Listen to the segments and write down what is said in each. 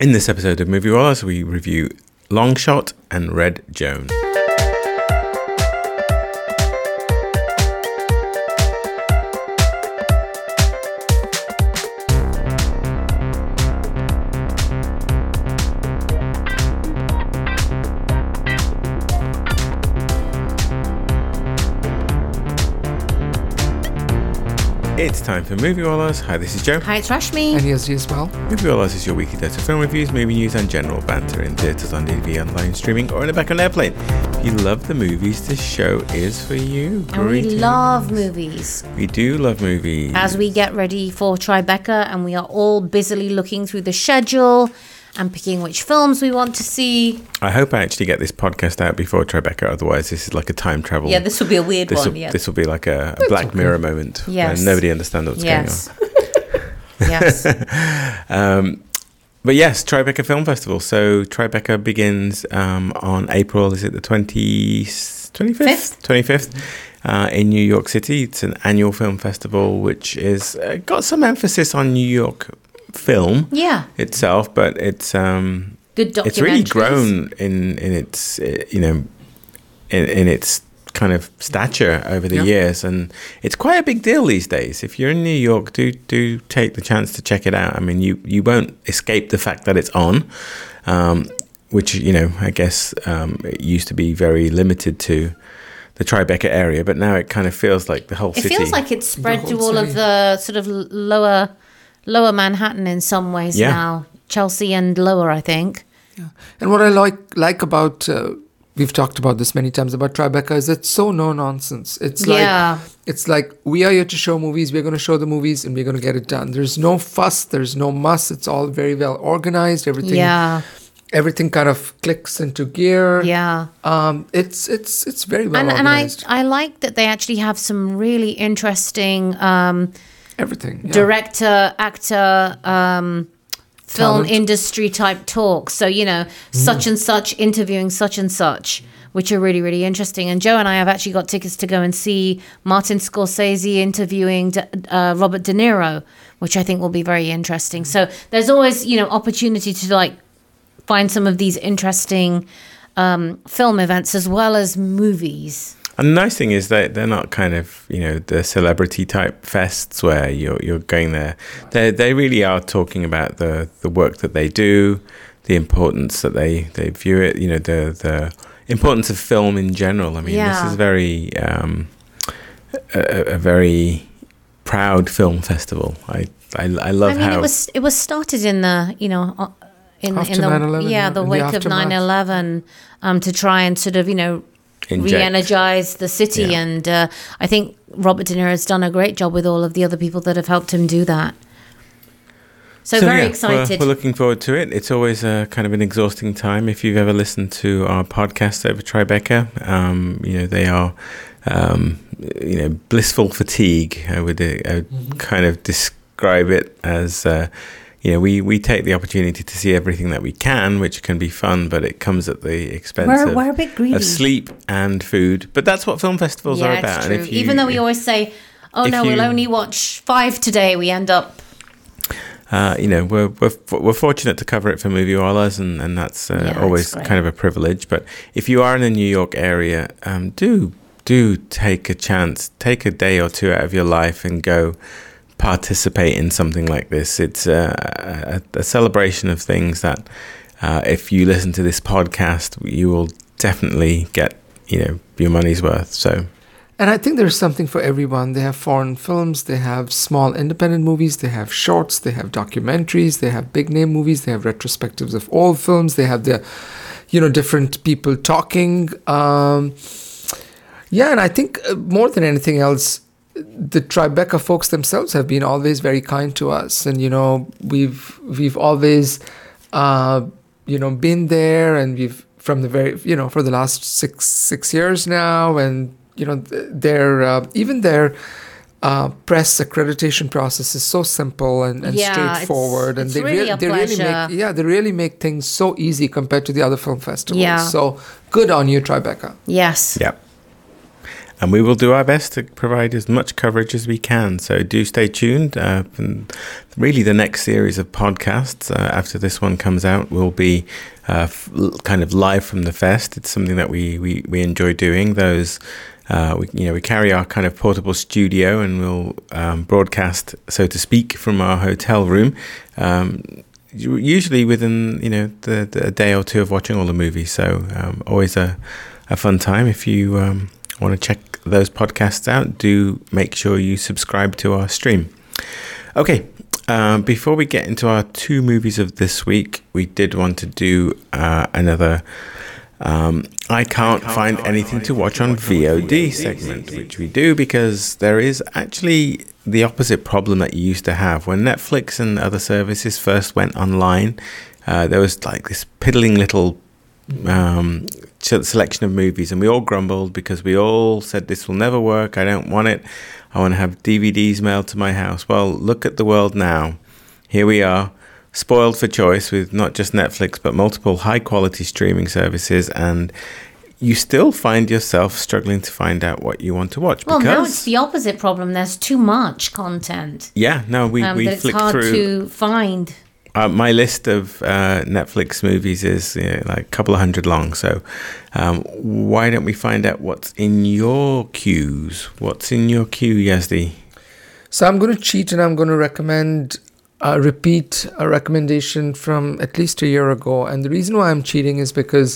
In this episode of Movie Wars, we review Long Shot and Red Joan. It's time for Movie Wallers. Hi, this is Joe. Hi, it's Rashmi. And here's you as well. Movie Wallers is your weekly dose of film reviews, movie news, and general banter in theatres, on DVD, online streaming, or in the back of an airplane. If you love the movies, this show is for you. And we love movies. We do love movies. As we get ready for Tribeca, and we are all busily looking through the schedule and picking which films we want to see. I hope I actually get this podcast out before Tribeca, otherwise this is like a time travel. Yeah, this will be a weird one. This will be like a Black Mirror moment. Yes. Where nobody understands what's going on. Yes. But yes, Tribeca Film Festival. So Tribeca begins on April, is it the 25th? 25th in New York City. It's an annual film festival which is got some emphasis on New York film itself, but it's good documentaries. It's really grown in its in its kind of stature over the years, and it's quite a big deal these days. If you're in New York, do take the chance to check it out. I mean, you won't escape the fact that it's on, which I guess it used to be very limited to the Tribeca area, but now it kind of feels like the whole city. It feels like it's spread to all of the sort of lower Manhattan in some ways now. Chelsea and lower, I think. Yeah. And what I like about, we've talked about this many times about Tribeca, is it's so no nonsense. It's like we are here to show movies, we're going to show the movies, and we're going to get it done. There's no fuss, there's no muss. It's all very well organized. Everything kind of clicks into gear. Yeah. It's very well organized. And I like that they actually have some really interesting director, actor, film industry type talks. So, such and such interviewing such and such, which are really, really interesting. And Joe and I have actually got tickets to go and see Martin Scorsese interviewing Robert De Niro, which I think will be very interesting. So there's always, opportunity to find some of these interesting film events as well as movies. And the nice thing is that they're not kind of, the celebrity type fests where you're going there. They really are talking about the work that they do, the importance that they view it, the importance of film in general. I mean, this is very a very proud film festival. I love how it was started in the in the 9/11, the wake of 9/11 to try and sort of re-energize the city, and I think Robert De Niro has done a great job with all of the other people that have helped him do that. So very excited. We're looking forward to it. It's always a kind of an exhausting time. If you've ever listened to our podcast over Tribeca, they are blissful fatigue. I would kind of describe it as we take the opportunity to see everything that we can, which can be fun, but it comes at the expense we're a bit greedy. Of sleep and food. But that's what film festivals are about. It's true. And even though we always say, we'll only watch 5 today, we end up... we're fortunate to cover it for Movie Wallers, and that's always kind of a privilege. But if you are in the New York area, do take a chance, take a day or two out of your life and go participate in something like this. It's a celebration of things that if you listen to this podcast, you will definitely get your money's worth. So, and I think there's something for everyone. They have foreign films, they have small independent movies, they have shorts, they have documentaries, they have big name movies, they have retrospectives of all films, they have the different people talking. And I think more than anything else, the Tribeca folks themselves have been always very kind to us, and we've always been there, and we've from the very for the last six years now, and their even their press accreditation process is so simple and straightforward, and they really make things so easy compared to the other film festivals. So good on you, Tribeca. Yes. Yeah. And we will do our best to provide as much coverage as we can. So do stay tuned. And really, the next series of podcasts after this one comes out will be kind of live from the fest. It's something that we enjoy doing. Those we carry our kind of portable studio and we'll broadcast, so to speak, from our hotel room. Usually within the day or two of watching all the movies. So always a fun time. If you want to check those podcasts out, do make sure you subscribe to our stream. Okay, before we get into our 2 movies of this week, we did want to do another I can't find anything to watch on VOD segment, which we do because there is actually the opposite problem that you used to have. When Netflix and other services first went online, there was like this piddling little selection of movies, and we all grumbled because we all said this will never work, I don't want it, I want to have DVDs mailed to my house. Well, look at the world now. Here we are, spoiled for choice with not just Netflix but multiple high quality streaming services, and you still find yourself struggling to find out what you want to watch. Well, now it's the opposite problem. There's too much content. Yeah, no, we flick through. It's hard to find. My list of Netflix movies is like a couple of hundred long. So why don't we find out what's in your queues? What's in your queue, Yazdi? So I'm going to cheat and I'm going to repeat a recommendation from at least a year ago. And the reason why I'm cheating is because,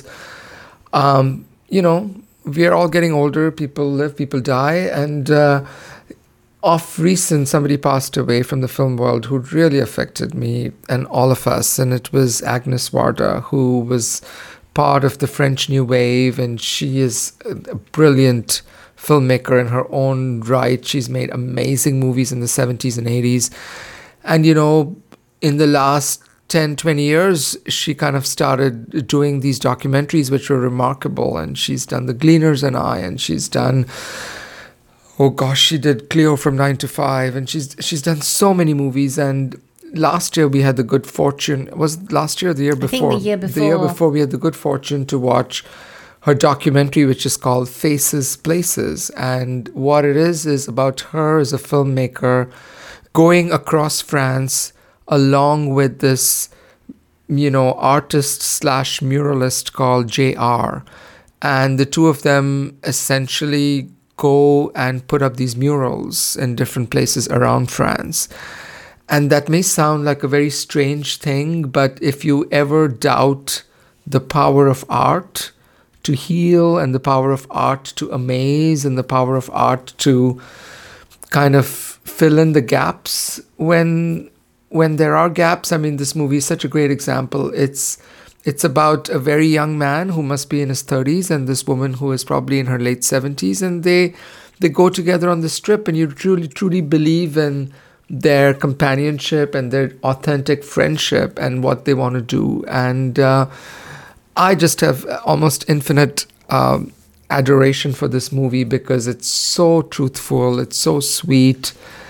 we are all getting older. People live, people die. And of recent, somebody passed away from the film world who really affected me and all of us. And it was Agnes Varda, who was part of the French New Wave. And she is a brilliant filmmaker in her own right. She's made amazing movies in the 70s and 80s. And, in the last 10, 20 years, she kind of started doing these documentaries, which were remarkable. And she's done The Gleaners and I, and she's done... she did Cleo from 9 to 5, and she's done so many movies. And last year we had the good fortune, was last year or the year before? I think the year before. The year before we had the good fortune to watch her documentary, which is called Faces, Places. And what it is about her as a filmmaker going across France along with this, artist / muralist called JR. And the two of them essentially go and put up these murals in different places around France. And that may sound like a very strange thing, but if you ever doubt the power of art to heal and the power of art to amaze and the power of art to kind of fill in the gaps when there are gaps. I mean, this movie is such a great example. It's about a very young man who must be in his 30s and this woman who is probably in her late 70s, and they go together on this trip, and you truly believe in their companionship and their authentic friendship and what they want to do. And I just have almost infinite adoration for this movie because it's so truthful, it's so sweet.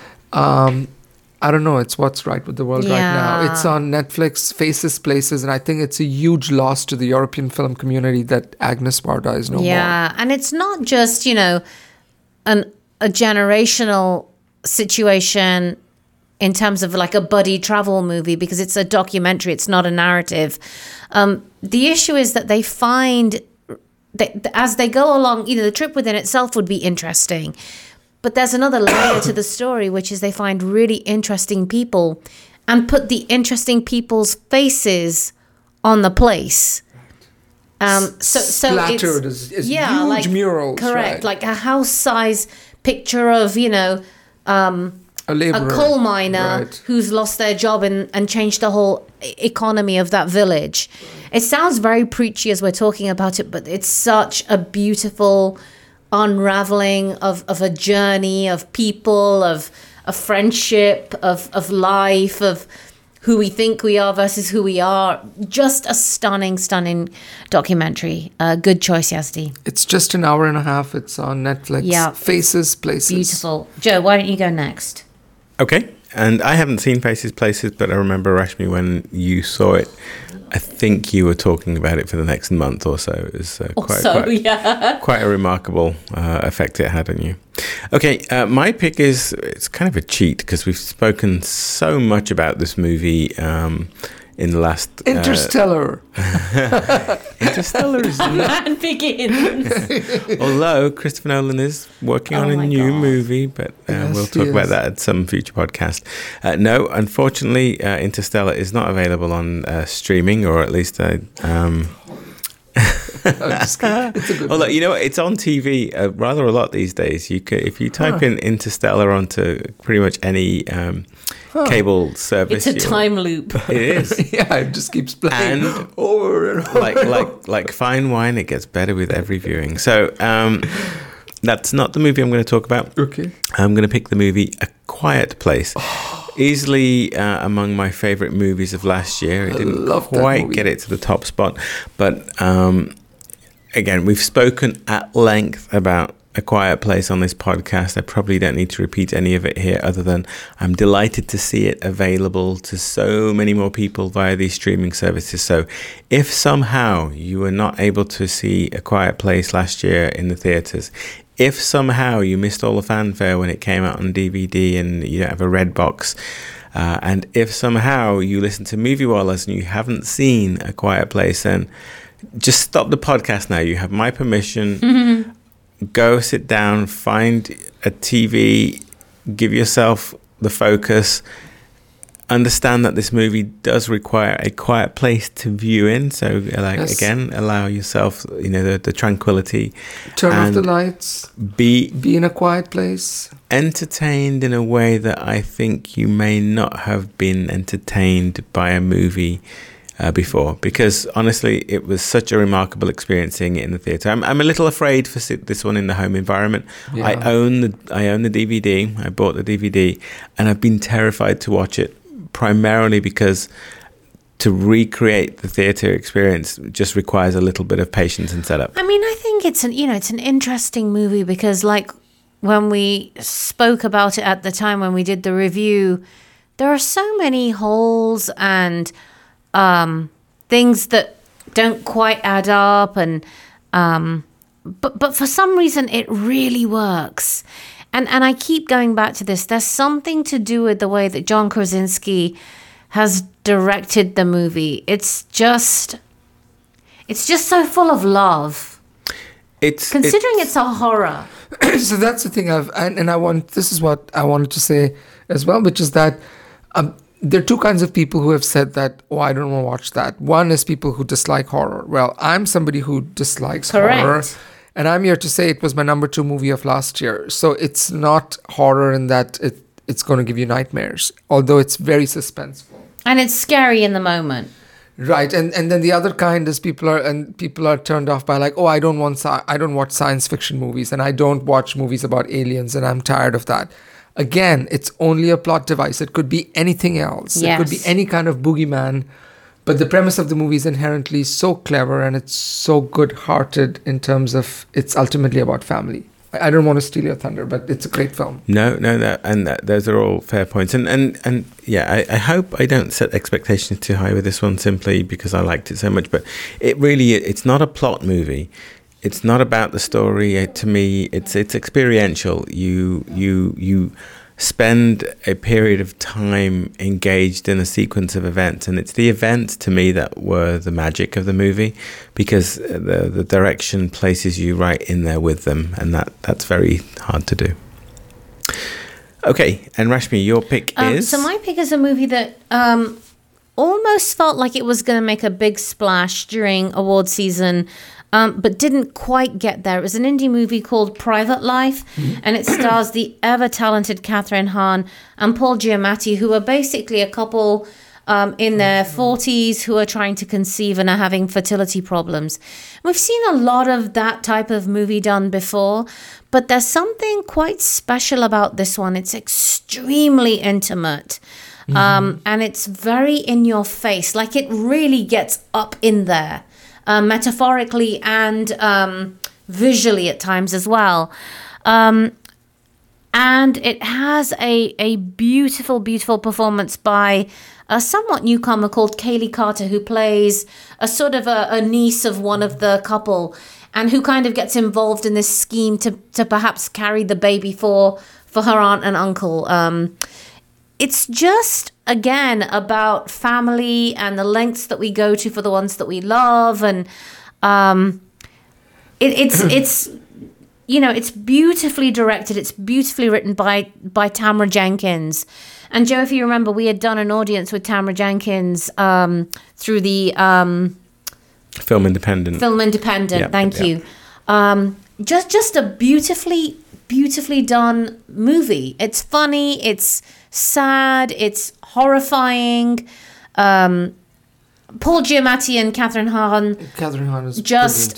I don't know, it's what's right with the world right now. It's on Netflix, Faces, Places, and I think it's a huge loss to the European film community that Agnes Varda is no more. Yeah, and it's not just, a generational situation in terms of like a buddy travel movie, because it's a documentary, it's not a narrative. The issue is that they find that as they go along, the trip within itself would be interesting, but there's another layer to the story, which is they find really interesting people and put the interesting people's faces on the place. So splattered as huge murals. Correct, right. Like a house size picture of, a coal miner who's lost their job and changed the whole economy of that village. It sounds very preachy as we're talking about it, but it's such a beautiful unraveling of a journey, of people, of a friendship, of life, of who we think we are versus who we are. Just a stunning documentary. Good choice, Yazdi. It's just an hour and a half. It's on Netflix. Yeah. Faces, Places. Beautiful. Joe, why don't you go next? Okay. And I haven't seen Faces Places, but I remember, Rashmi, when you saw it, I think you were talking about it for the next month or so. It was quite a remarkable effect it had on you. Okay, my pick it's kind of a cheat because we've spoken so much about this movie in the last... Interstellar. Interstellar is not... Man begins. Although Christopher Nolan is working on a new movie, but we'll talk about that at some future podcast. No, unfortunately, Interstellar is not available on streaming, or at least... Although, you know, it's on TV rather a lot these days. If you type in Interstellar onto pretty much any cable service, it's a time loop. It is. Yeah, it just keeps playing over and over. Like fine wine, it gets better with every viewing. So that's not the movie I'm going to talk about. Okay, I'm going to pick the movie A Quiet Place. Easily among my favorite movies of last year. It didn't quite get it to the top spot, but again, we've spoken at length about A Quiet Place on this podcast. I probably don't need to repeat any of it here, other than I'm delighted to see it available to so many more people via these streaming services. So if somehow you were not able to see A Quiet Place last year in the theaters, if somehow you missed all the fanfare when it came out on DVD and you don't have a red box, and if somehow you listen to Movie Wallahs and you haven't seen A Quiet Place, then just stop the podcast now. You have my permission. Mm-hmm. Go sit down, find a TV, give yourself the focus. Understand that this movie does require a quiet place to view in. So, again, allow yourself, the tranquility. Turn off the lights. Be in a quiet place. Entertained in a way that I think you may not have been entertained by a movie before, because honestly, it was such a remarkable experience seeing it in the theater. I'm a little afraid for this one in the home environment. Yeah. I own the DVD. I bought the DVD, and I've been terrified to watch it, primarily because to recreate the theater experience just requires a little bit of patience and setup. I mean, I think it's an interesting movie because, like, when we spoke about it at the time when we did the review, there are so many holes and things that don't quite add up, and but for some reason it really works. And I keep going back to this. There's something to do with the way that John Krasinski has directed the movie. It's just so full of love. Considering it's a horror. So that's the thing this is what I wanted to say as well, which is that there are two kinds of people who have said that, I don't want to watch that. One is people who dislike horror. Well, I'm somebody who dislikes horror. And I'm here to say it was my number 2 movie of last year. So it's not horror in that it's going to give you nightmares, although it's very suspenseful. And it's scary in the moment. Right. And then the other kind is people are turned off by like, I don't watch science fiction movies, and I don't watch movies about aliens, and I'm tired of that. Again, it's only a plot device. It could be anything else. Yes. It could be any kind of boogeyman. But the premise of the movie is inherently so clever, and it's so good-hearted in terms of it's ultimately about family. I don't want to steal your thunder, but it's a great film. No, those are all fair points. And yeah, I hope I don't set expectations too high with this one simply because I liked it so much. But it's not a plot movie. It's not about the story. To me, it's experiential. You spend a period of time engaged in a sequence of events, and it's the events to me that were the magic of the movie, because the direction places you right in there with them, and that's very hard to do. Okay, and Rashmi, your pick is? So my pick is a movie that almost felt like it was going to make a big splash during award season, but didn't quite get there. It was an indie movie called Private Life, and it stars the ever-talented Kathryn Hahn and Paul Giamatti, who are basically a couple in their 40s who are trying to conceive and are having fertility problems. We've seen a lot of that type of movie done before, but there's something quite special about this one. It's extremely intimate, and it's very in your face. Like, it really gets up in there. Metaphorically and visually at times as well. And And it has a beautiful, beautiful performance by a somewhat newcomer called Kaylee Carter, who plays a sort of a niece of one of the couple, and who kind of gets involved in this scheme to perhaps carry the baby for her aunt and uncle. It's just, again, about family and the lengths that we go to for the ones that we love. And it's you know, it's beautifully directed. It's beautifully written by Tamara Jenkins. And Joe, if you remember, we had done an audience with Tamara Jenkins through the Film Independent. Yep, thank you. Just a beautifully done movie. It's funny. It's sad. It's horrifying. Paul Giamatti and Catherine Hahn. Catherine Hahn is just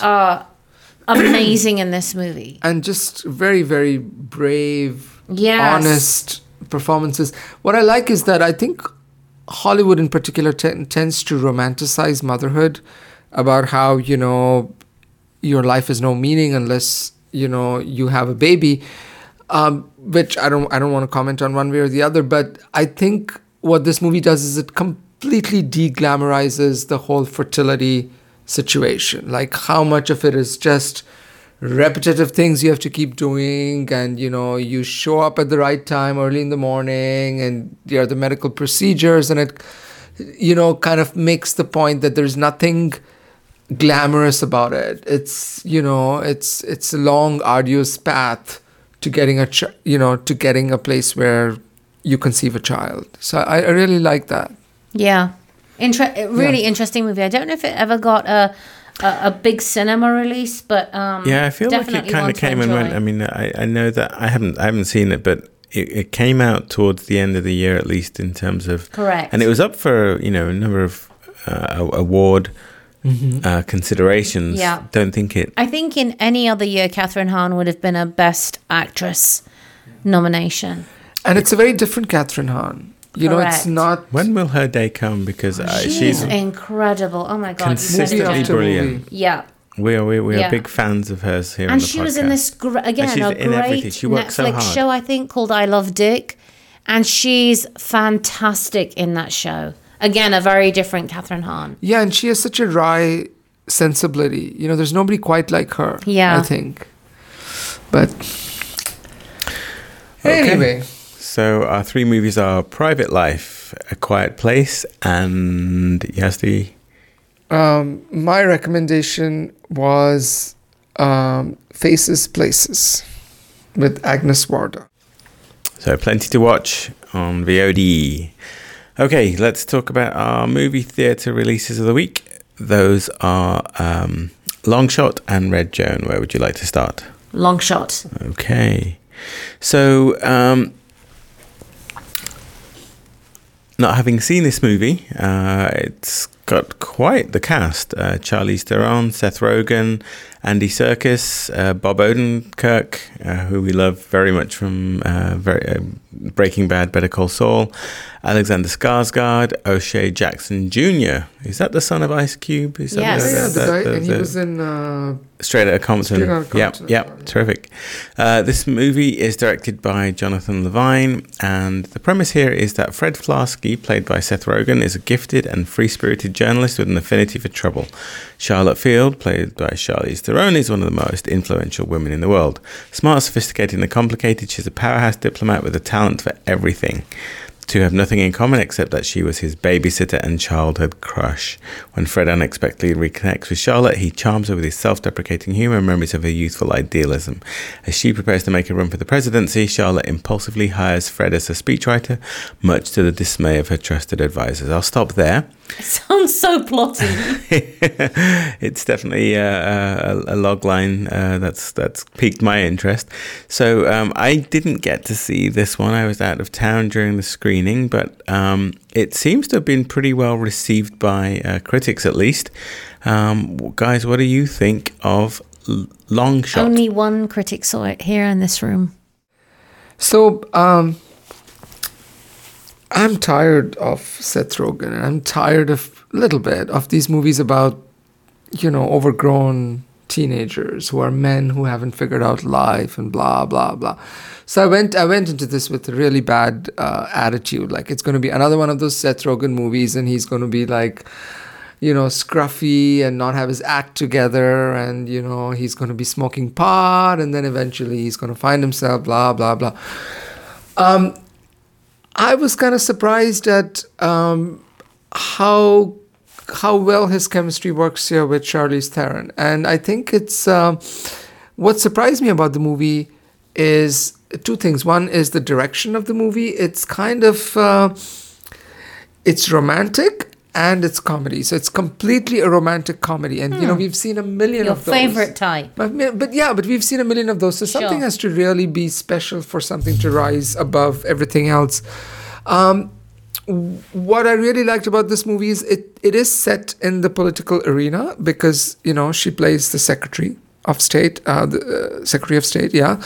amazing in this movie, and just very, very brave, yes, honest performances. What I like is that I think Hollywood in particular tends to romanticize motherhood, about how, you know, your life has no meaning unless, you know, you have a baby, which I don't want to comment on one way or the other. But I think what this movie does is it completely de-glamorizes the whole fertility situation. Like, how much of it is just repetitive things you have to keep doing, and, you know, you show up at the right time early in the morning, and there are the medical procedures, and it, you know, kind of makes the point that there's nothing glamorous about it. It's, you know, it's a long, arduous path to getting to getting a place where you conceive a child. So I really like that. Yeah. Really interesting movie. I don't know if it ever got a big cinema release, but yeah, I feel like it kind of came and went. I mean, I know that I haven't seen it, but it came out towards the end of the year, at least in terms of correct. And it was up for, you know, a number of award considerations. Yeah, I think in any other year, Catherine Hahn would have been a Best Actress nomination. And it's a very different Catherine Hahn. You know, it's not... When will her day come? Because she's incredible. Oh my God. Consistently brilliant. Yeah. We are big fans of hers here on the podcast. And she was in this, again, a great Netflix show, I think, called I Love Dick. And she's fantastic in that show. Again, a very different Catherine Hahn. Yeah, and she has such a wry sensibility. You know, there's nobody quite like her, I think. But anyway... So our three movies are Private Life, A Quiet Place, and Yazdi. My recommendation was Faces, Places with Agnes Varda. So plenty to watch on VOD. Okay, let's talk about our movie theatre releases of the week. Those are Long Shot and Red Joan. Where would you like to start? Long Shot. Okay. So... not having seen this movie, it's got quite the cast. Charlize Theron, Seth Rogen, Andy Serkis, Bob Odenkirk, who we love very much from Breaking Bad, Better Call Saul, Alexander Skarsgård, O'Shea Jackson Jr. Is that the son of Ice Cube? Is yes. The guy, and he was in... Straight Outta Compton. Yep, terrific. This movie is directed by Jonathan Levine, and the premise here is that Fred Flarsky, played by Seth Rogen, is a gifted and free-spirited journalist with an affinity for trouble. Charlotte Field, played by Charlize Theron, is one of the most influential women in the world. Smart, sophisticated, and complicated, she's a powerhouse diplomat with a talent for everything. The two have nothing in common except that she was his babysitter and childhood crush. When Fred unexpectedly reconnects with Charlotte, he charms her with his self-deprecating humor and memories of her youthful idealism. As she prepares to make a run for the presidency, Charlotte impulsively hires Fred as a speechwriter, much to the dismay of her trusted advisors. I'll stop there. It sounds so plotty. It's definitely a log line that's piqued my interest. So I didn't get to see this one. I was out of town during the screening, but it seems to have been pretty well received by critics, at least. Guys, what do you think of Long Shot? Only one critic saw it here in this room. So, I'm tired of Seth Rogen, and I'm tired of a little bit of these movies about, you know, overgrown teenagers, who are men who haven't figured out life and blah, blah, blah. So I went into this with a really bad attitude. Like, it's going to be another one of those Seth Rogen movies, and he's going to be like, scruffy and not have his act together, and, he's going to be smoking pot, and then eventually he's going to find himself, blah, blah, blah. I was kind of surprised at how well his chemistry works here with Charlize Theron. And I think it's what surprised me about the movie is two things. One is the direction of the movie. It's kind of it's romantic and it's comedy. So it's completely a romantic comedy. And we've seen a million of those. Your favorite type. But we've seen a million of those. So something has to really be special for something to rise above everything else. What I really liked about this movie is it is set in the political arena because, she plays the Secretary of State, Secretary of State, yeah.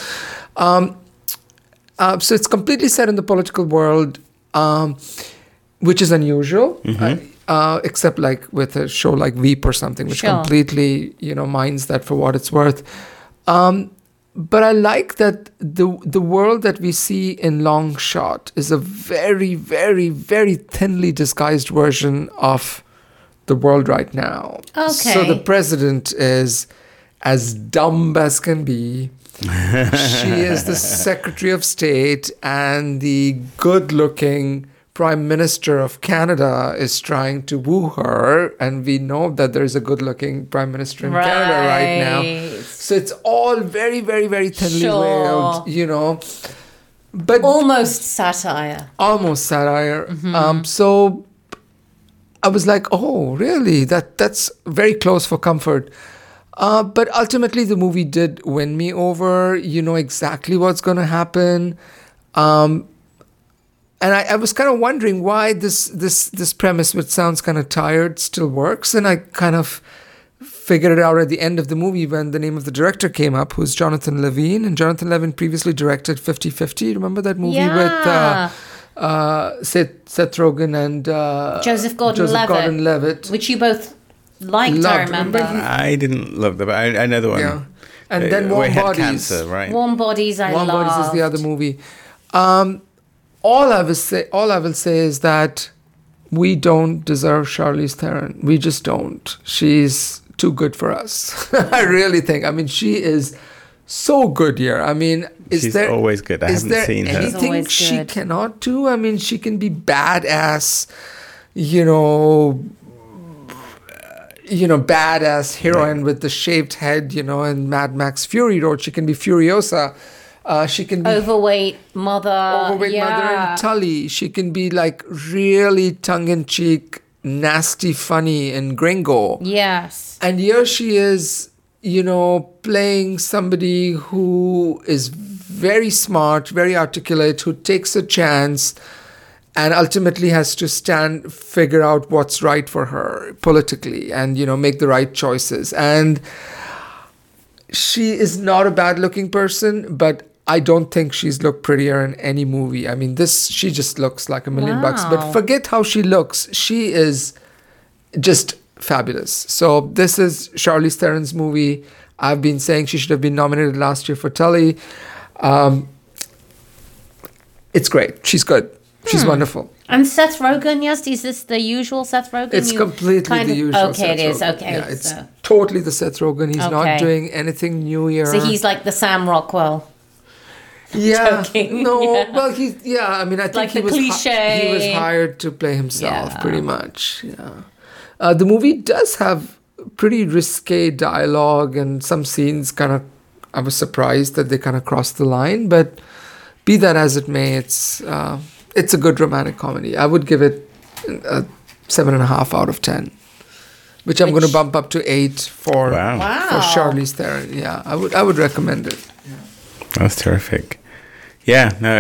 So it's completely set in the political world, which is unusual, except like with a show like Veep or something, which completely, mines that for what it's worth. But I like that the world that we see in Long Shot is a very, very, very thinly disguised version of the world right now. Okay. So the president is as dumb as can be. She is the Secretary of State, and the good-looking Prime Minister of Canada is trying to woo her, and we know that there's a good-looking Prime Minister in Canada right now. So it's all very, very, very thinly veiled, but almost satire. Almost satire. So I was like, oh, really? That's very close for comfort. But ultimately, the movie did win me over. You know exactly what's going to happen. And I was kind of wondering why this premise, which sounds kind of tired, still works. And I kind of figured it out at the end of the movie when the name of the director came up, who's Jonathan Levine. And Jonathan Levine previously directed 50-50. Remember that movie with Seth Rogen and Joseph Gordon-Levitt, which you both liked, I remember. I didn't love that, but I know the one. Yeah. And then Warm Bodies. Cancer, right? Warm Bodies, Warm Bodies is the other movie. All I will say is that we don't deserve Charlize Theron. We just don't. She's too good for us. I really think. I mean, she is so good here. I mean, she's always good. I haven't seen her. Is there anything she cannot do? I mean, she can be badass, badass heroine with the shaved head, in Mad Max Fury Road. She can be Furiosa. She can be overweight mother in Tully. She can be like really tongue-in-cheek, nasty, funny in Gringo. Yes. And here she is, playing somebody who is very smart, very articulate, who takes a chance and ultimately has to figure out what's right for her politically and, make the right choices. And she is not a bad-looking person, but I don't think she's looked prettier in any movie. I mean, she just looks like $1 million. But forget how she looks. She is just fabulous. So this is Charlize Theron's movie. I've been saying she should have been nominated last year for Tully. It's great. She's good. She's wonderful. And Seth Rogen, yes? Is this the usual Seth Rogen? It's completely the usual Okay, Seth it is. Rogen. Okay. Yeah, it's totally the Seth Rogen. He's not doing anything new here. So he's like the Sam Rockwell. Yeah. Joking. No, yeah. Well, I mean, I think like he was hired to play himself, pretty much. Yeah. The movie does have pretty risque dialogue, and some scenes I was surprised that they kind of crossed the line, but be that as it may, it's a good romantic comedy. I would give it a 7.5 out of 10, which I'm going to bump up to 8 for Charlize Theron. Yeah, I would recommend it. Yeah. That's terrific. Yeah, no,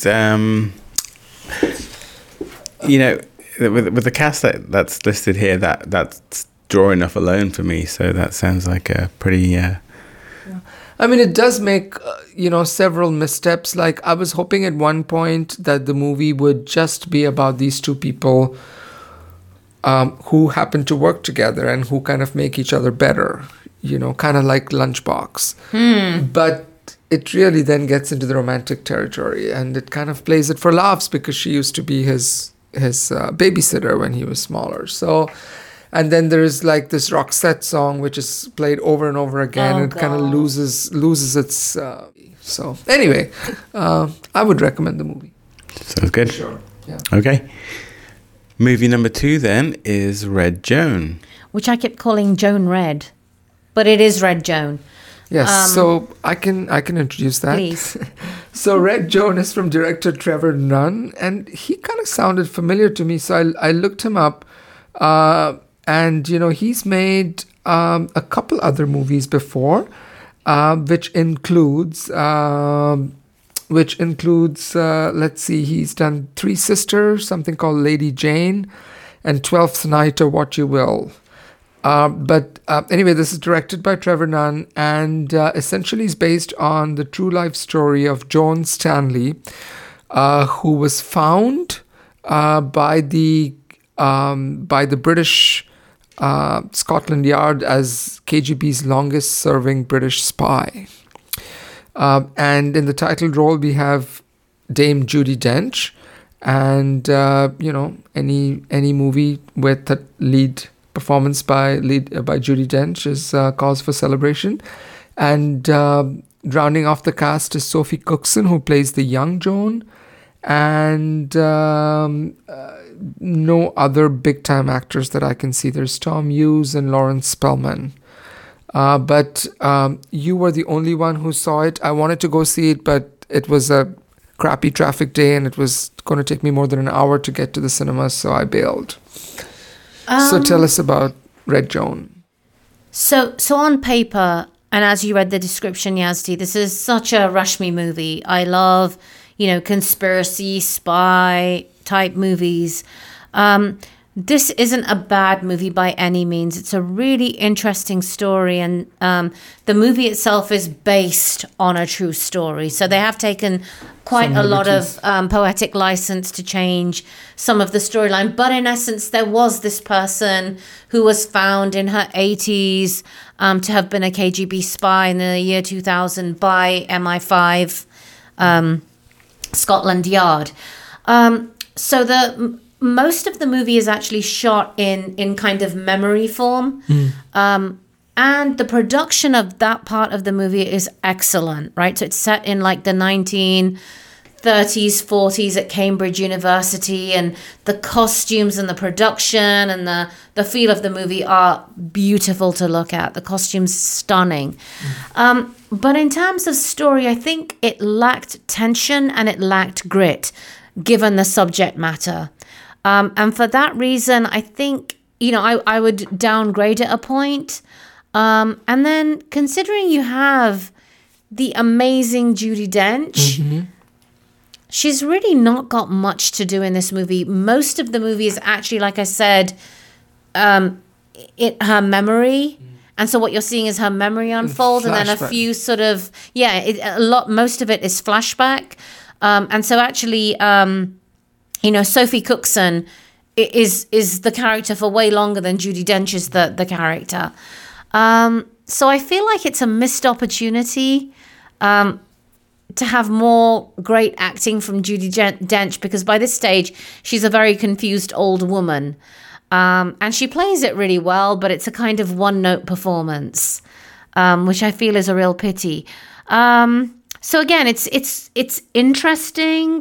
with the cast that's listed here, that's drawing enough alone for me. So that sounds like a pretty. I mean, it does make, several missteps. Like, I was hoping at one point that the movie would just be about these two people who happen to work together and who kind of make each other better, kind of like Lunchbox. But it really then gets into the romantic territory, and it kind of plays it for laughs because she used to be his babysitter when he was smaller. So, and then there's like this Roxette song which is played over and over again, and it kind of loses its. So anyway, I would recommend the movie. Sounds good. Sure. Yeah. Okay. Movie number 2 then is Red Joan, which I kept calling Joan Red, but it is Red Joan. Yes, so I can introduce that. Please. So Red Joan is from director Trevor Nunn, and he kind of sounded familiar to me. So I looked him up, and he's made a couple other movies before, which includes let's see, he's done Three Sisters, something called Lady Jane, and 12th Night or What You Will. But anyway, this is directed by Trevor Nunn, and essentially is based on the true life story of Joan Stanley, who was found by the British Scotland Yard as KGB's longest serving British spy. And in the title role, we have Dame Judi Dench, and any movie with a lead performance by Judi Dench is cause for celebration. And rounding off the cast is Sophie Cookson, who plays the young Joan, and no other big time actors that I can see. There's Tom Hughes and Lawrence Spellman. But you were the only one who saw it. I wanted to go see it, but it was a crappy traffic day, and it was going to take me more than an hour to get to the cinema, so I bailed. So tell us about Red Joan. So on paper, and as you read the description, Yazdi, this is such a Rashmi movie. I love, conspiracy, spy type movies. This isn't a bad movie by any means. It's a really interesting story, and the movie itself is based on a true story. So they have taken quite a lot of poetic license to change some of the storyline. But in essence, there was this person who was found in her 80s to have been a KGB spy in the year 2000 by MI5 Scotland Yard. So most of the movie is actually shot in kind of memory form. And the production of that part of the movie is excellent, right? So it's set in like the 1930s, 40s at Cambridge University, and the costumes and the production and the feel of the movie are beautiful to look at. The costumes stunning. But in terms of story, I think it lacked tension and it lacked grit, given the subject matter. And for that reason, I think, I would downgrade it a point. And then considering you have the amazing Judi Dench, she's really not got much to do in this movie. Most of the movie is actually, like I said, her memory. And so what you're seeing is her memory unfold, and then a few sort of, most of it is flashback. And so actually, Sophie Cookson is the character for way longer than Judi Dench is the character. So I feel like it's a missed opportunity to have more great acting from Judi Dench, because by this stage, she's a very confused old woman. And she plays it really well, but it's a kind of one-note performance, which I feel is a real pity. So again, it's interesting.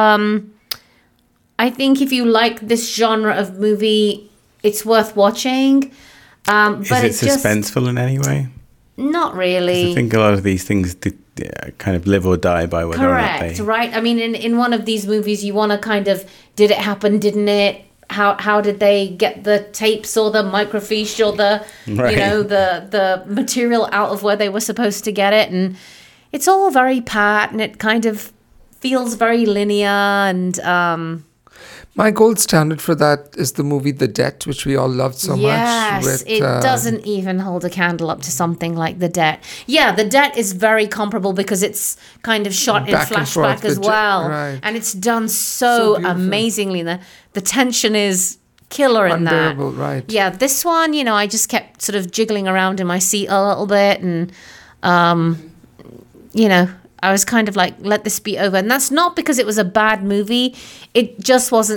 I think if you like this genre of movie, it's worth watching. But is it suspenseful in any way? Not really. I think a lot of these things kind of live or die by whether or not they... Correct, right? I mean, in one of these movies, you want to kind of, did it happen, didn't it? How did they get the tapes or the microfiche or the, the material out of where they were supposed to get it? And it's all very pat, and it kind of feels very linear, and... My gold standard for that is the movie The Debt, which we all loved so much. Yes, it doesn't even hold a candle up to something like The Debt. Yeah, The Debt is very comparable because it's kind of shot in flashback as well. Right. And it's done so amazingly. The tension is killer in unbearable, that. Right. Yeah, this one, you know, I just kept sort of jiggling around in my seat a little bit, and you know, I was kind of like, let this be over. And that's not because it was a bad movie. It just wasn't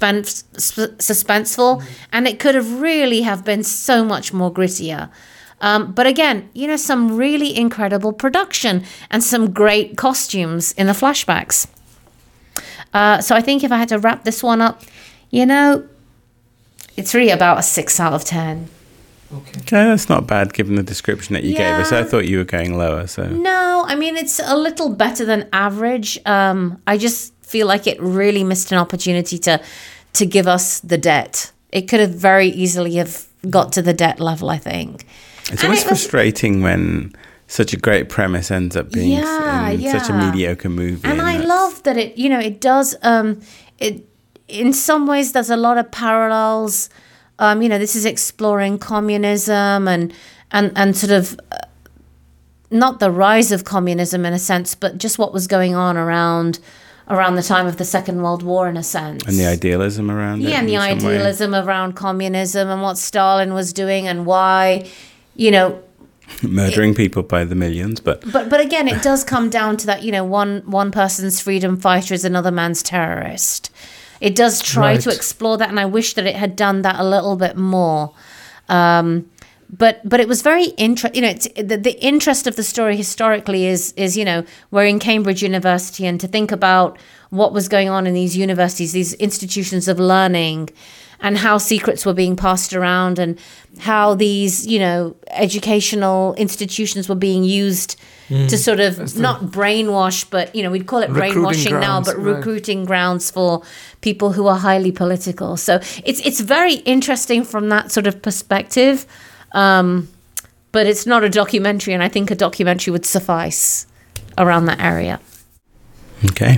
suspenseful. And it could have really have been so much more grittier. But again, you know, some really incredible production and some great costumes in the flashbacks. So I think if I had to wrap this one up, you know, it's really about a 6 out of 10. Okay, that's not bad given the description that you gave us. I thought you were going lower. So no, I mean, it's a little better than average. I just feel like it really missed an opportunity to give us the debt. It could have very easily have got to the debt level, I think. It's always frustrating when such a great premise ends up being such a mediocre movie. And I love that it, you know, it does, it in some ways there's a lot of parallels. You know, this is exploring communism and sort of not the rise of communism in a sense, but just what was going on around the time of the Second World War in a sense. And the idealism around it. Yeah, and the idealism around communism and what Stalin was doing and why, you know, murdering people by the millions, but again, it does come down to that, you know, one person's freedom fighter is another man's terrorist. It does try to explore that, and I wish that it had done that a little bit more. But it was very interesting. You know, the interest of the story historically is you know, we're in Cambridge University, and to think about what was going on in these universities, these institutions of learning, and how secrets were being passed around, and how these, you know, educational institutions were being used to sort of not brainwash, but, you know, we'd call it brainwashing now, but recruiting grounds for people who are highly political. So it's very interesting from that sort of perspective, but it's not a documentary, and I think a documentary would suffice around that area. Okay.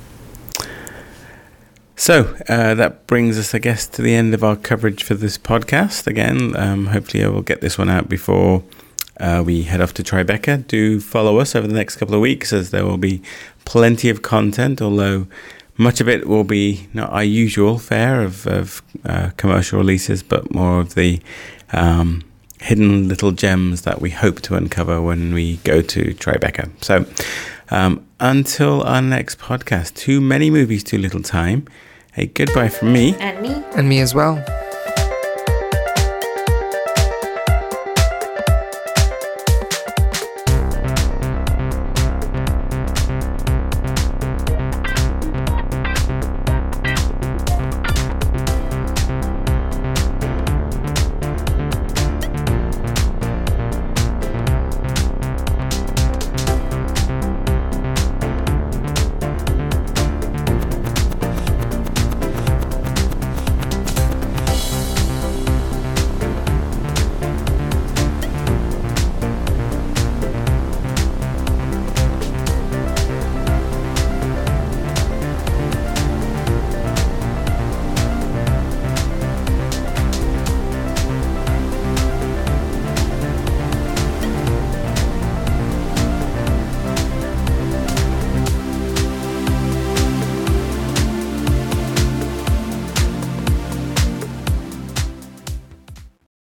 So that brings us, I guess, to the end of our coverage for this podcast. Again, hopefully I will get this one out before we head off to Tribeca. Do follow us over the next couple of weeks, as there will be plenty of content, although much of it will be not our usual fare of commercial releases, but more of the hidden little gems that we hope to uncover when we go to Tribeca. So until our next podcast, too many movies, too little time. A goodbye from me. And me. And me as well.